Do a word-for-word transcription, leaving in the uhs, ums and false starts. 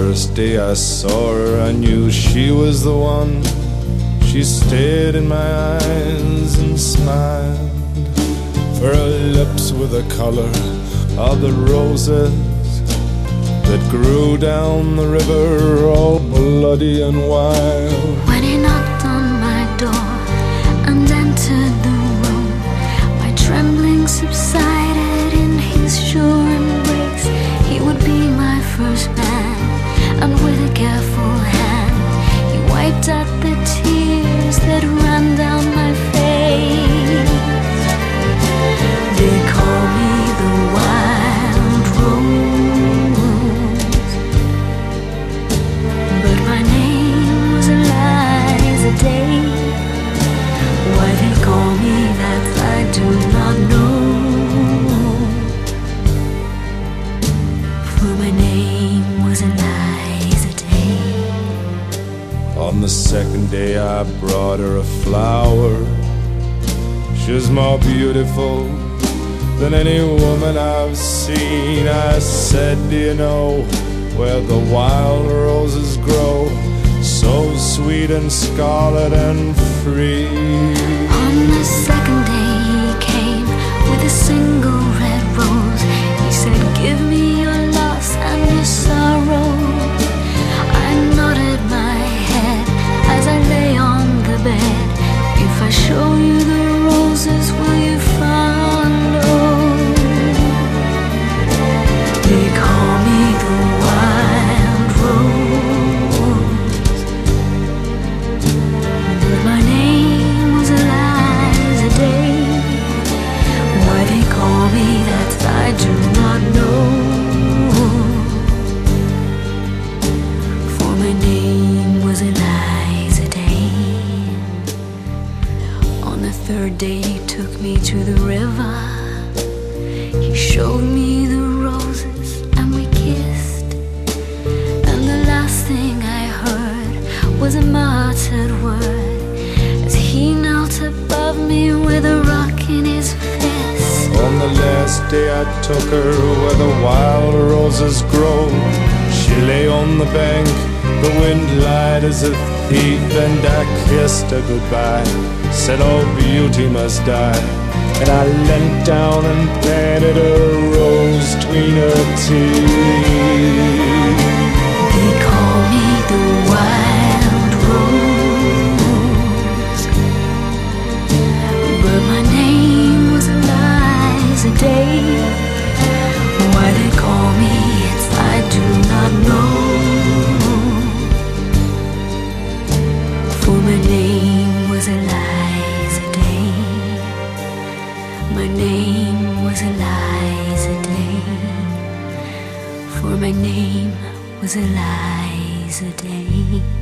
first day I saw her, I knew she was the one. She stared in my eyes and smiled, for her lips were the color of the roses that grew down the river, all bloody and wild. When he knocked on my door and entered the room, my trembling subsided in his sure embrace. He would be my first man, and with a careful hand he wiped out the tears that ran down my face. They call me the wild rose, but my name was Eliza Day. Why they call me that I do not know, for my name was Eliza Day. On the second day I brought her a flower. She was more beautiful than any woman I've seen. I said, do you know where the wild roses grow, so sweet and scarlet and free? On the second day he came with a single red rose. He said, give me your loss and your sorrow. I nodded my head as I lay on the bed. If I show you the roses, will you follow? They call me the wild rose, but my name was Eliza Day. Why they call me that I do not know, for my name was Eliza Day. On the third day he took me to the river. He showed me the roses and we kissed, and the last thing I heard was a muttered word as he knelt above me with a rock in his fist. On the last day I took her where the wild roses grow. She lay on the bank, the wind lied as a thief, and I kissed her goodbye, said all beauty must die. And I leant down and planted a rose between her teeth. They call me the wild rose, but my name was Eliza Day. Why they call me it I do not know, for my name was Eliza Day. My name was Eliza Day, for my name was Eliza Day.